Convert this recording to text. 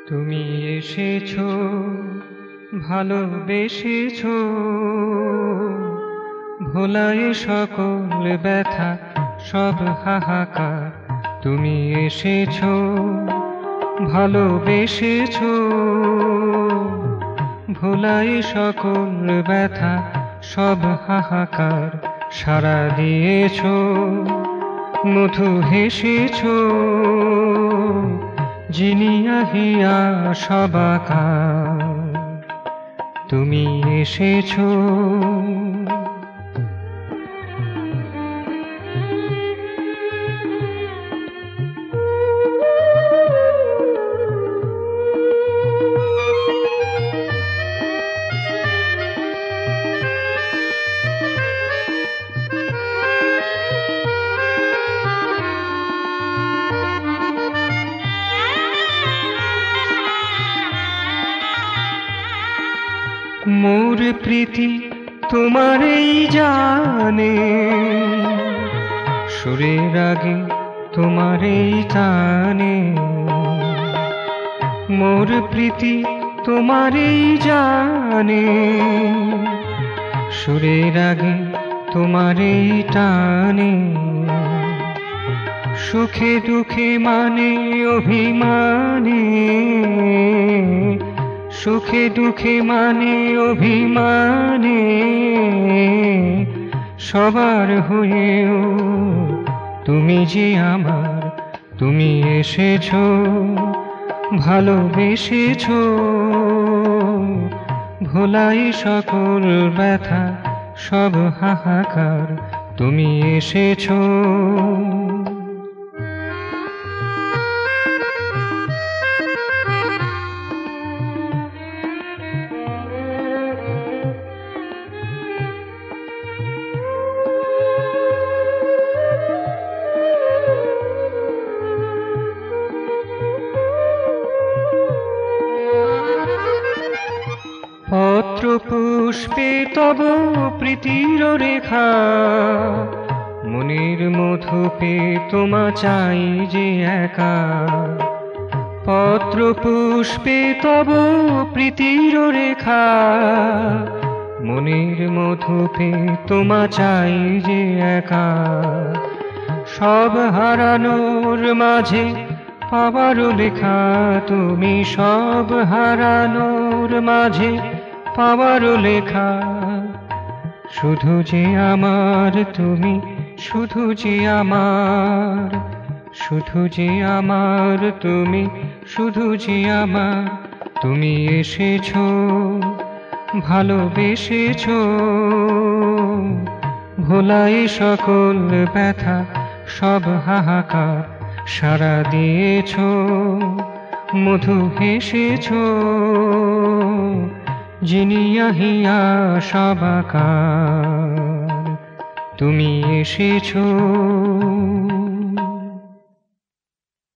তুমি এসেছো, ভালোবেসেছো, ভোলায় সকল ব্যথা সব হাহাকার। তুমি এসেছো, ভালোবেসেছো, ভোলায় সকল ব্যথা সব হাহাকার। সাড়া দিয়েছো, মধু হেসেছো, জিনিয়া হিয়া সবাকার। তুমি এসেছো। মোর প্রীতি তোমারই জানে, সুরের আগে তোমারই টানে। মোর প্রীতি তোমারই জানে, সুরের আগে তোমারই টানে। সুখে দুঃখে মানে অভিমানে, সুখে দুঃখে মানে অভিমানে, সবার হয়েও তুমি যে আমার। তুমি এসেছো, ভালোবেসেছো, ভোলাই সকল ব্যথা সব হাহাকার। তুমি এসেছো। পত্র পুষ্পে তব প্রীতির রেখা, মনের মধুপে তোমা চাই যে একা। পত্র পুষ্পে তব প্রীতির রেখা, মনের মধুপে তোমা চাই যে একা। সব হারানোর মাঝে পাবার লেখা তুমি, সব হারানোর মাঝে পাবার লেখা। শুধু যে আমার তুমি, শুধু যে আমার, শুধু যে আমার তুমি, শুধু যে আমার। তুমি এসেছো, ভালোবেসেছো, ভোলাই সকল ব্যথা সব হাহাকার। সাড়া দিয়েছো, মধু হেসেছো, জিনিয়া হিয়া সবাকার। তুমি এসেছো।